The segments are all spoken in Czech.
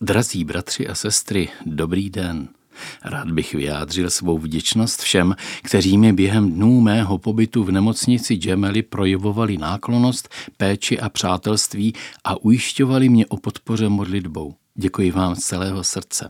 Drazí bratři a sestry, dobrý den. Rád bych vyjádřil svou vděčnost všem, kteří mi během dnů mého pobytu v nemocnici Gemelli projevovali náklonnost, péči a přátelství a ujišťovali mě o podpoře modlitbou. Děkuji vám z celého srdce.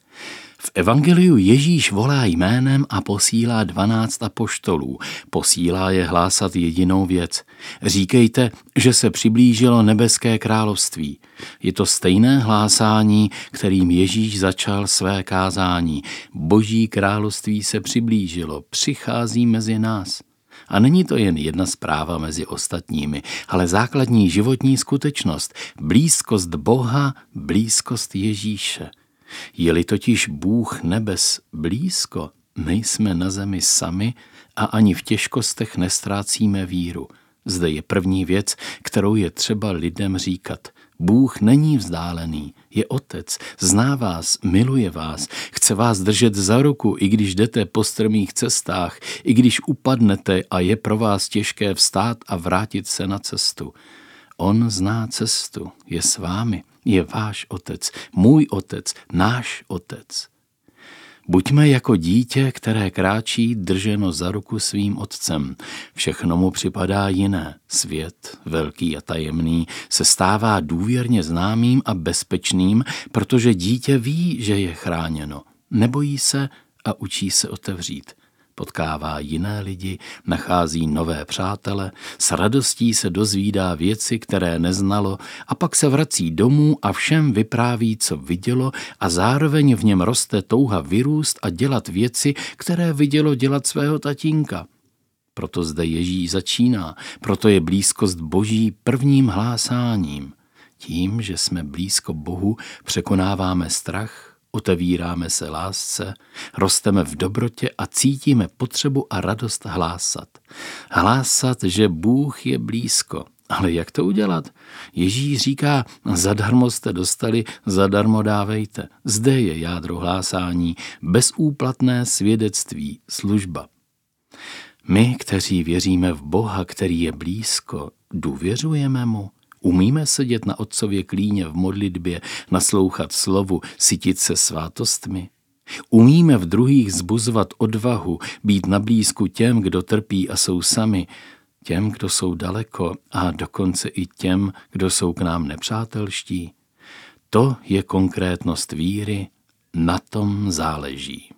V evangeliu Ježíš volá jménem a posílá 12 apoštolů. Posílá je hlásat jedinou věc. Říkejte, že se přiblížilo nebeské království. Je to stejné hlásání, kterým Ježíš začal své kázání. Boží království se přiblížilo, přichází mezi nás. A není to jen jedna zpráva mezi ostatními, ale základní životní skutečnost, blízkost Boha, blízkost Ježíše. Je-li totiž Bůh nebes blízko, nejsme na zemi sami a ani v těžkostech nestrácíme víru. Zde je první věc, kterou je třeba lidem říkat. Bůh není vzdálený, je Otec, zná vás, miluje vás, chce vás držet za ruku, i když jdete po strmých cestách, i když upadnete a je pro vás těžké vstát a vrátit se na cestu. On zná cestu, je s vámi, je váš Otec, můj Otec, náš Otec. Buďme jako dítě, které kráčí drženo za ruku svým otcem. Všechno mu připadá jiné. Svět, velký a tajemný, se stává důvěrně známým a bezpečným, protože dítě ví, že je chráněno. Nebojí se a učí se otevřít. Potkává jiné lidi, nachází nové přátele, s radostí se dozvídá věci, které neznalo, a pak se vrací domů a všem vypráví, co vidělo, a zároveň v něm roste touha vyrůst a dělat věci, které vidělo dělat svého tatínka. Proto zde Ježíš začíná, proto je blízkost Boží prvním hlásáním. Tím, že jsme blízko Bohu, překonáváme strach, otevíráme se lásce, rosteme v dobrotě a cítíme potřebu a radost hlásat. Hlásat, že Bůh je blízko. Ale jak to udělat? Ježíš říká, zadarmo jste dostali, zadarmo dávejte. Zde je jádro hlásání, bezúplatné svědectví, služba. My, kteří věříme v Boha, který je blízko, důvěřujeme mu. Umíme sedět na otcově klíně v modlitbě, naslouchat slovu, sytit se svátostmi? Umíme v druhých zbuzovat odvahu, být na blízku těm, kdo trpí a jsou sami, těm, kdo jsou daleko a dokonce i těm, kdo jsou k nám nepřátelští? To je konkrétnost víry, na tom záleží.